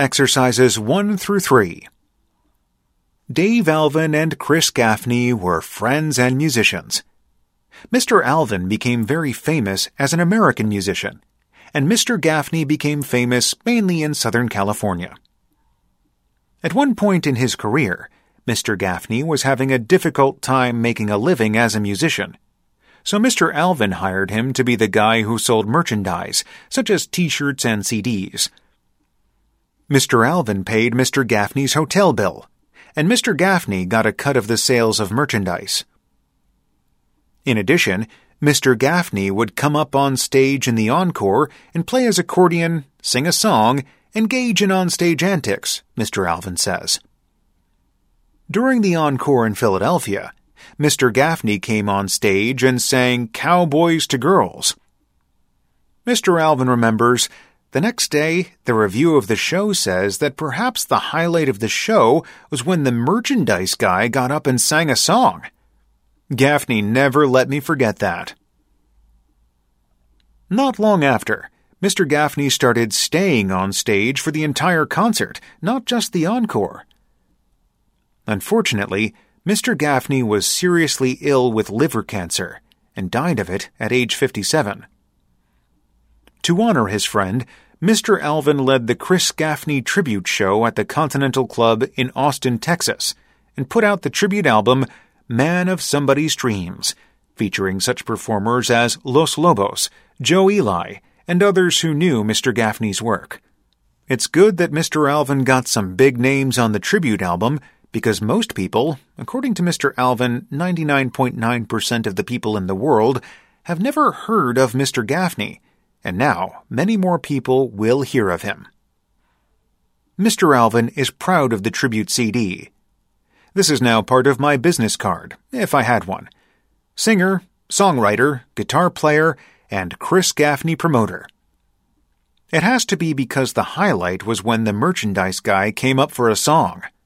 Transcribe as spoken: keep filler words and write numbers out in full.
Exercises one through three. Dave Alvin and Chris Gaffney were friends and musicians. Mister Alvin became very famous as an American musician, and Mister Gaffney became famous mainly in Southern California. At one point in his career, Mister Gaffney was having a difficult time making a living as a musician, so Mister Alvin hired him to be the guy who sold merchandise, such as T-shirts and C Ds. Mister Alvin paid Mister Gaffney's hotel bill, and Mister Gaffney got a cut of the sales of merchandise. In addition, Mister Gaffney would come up on stage in the encore and play his accordion, sing a song, engage in onstage antics, Mister Alvin says. During the encore in Philadelphia, Mister Gaffney came on stage and sang Cowboys to Girls. Mister Alvin remembers, the next day, the review of the show says that perhaps the highlight of the show was when the merchandise guy got up and sang a song. Gaffney never let me forget that. Not long after, Mister Gaffney started staying on stage for the entire concert, not just the encore. Unfortunately, Mister Gaffney was seriously ill with liver cancer and died of it at age fifty-seven. To honor his friend, Mister Alvin led the Chris Gaffney tribute show at the Continental Club in Austin, Texas, and put out the tribute album Man of Somebody's Dreams, featuring such performers as Los Lobos, Joe Eli, and others who knew Mister Gaffney's work. It's good that Mister Alvin got some big names on the tribute album, because most people, according to Mister Alvin, ninety-nine point nine percent of the people in the world, have never heard of Mister Gaffney, and now many more people will hear of him. Mister Alvin is proud of the tribute C D. This is now part of my business card, if I had one. Singer, songwriter, guitar player, and Chris Gaffney promoter. It has to be because the highlight was when the merchandise guy came up for a song.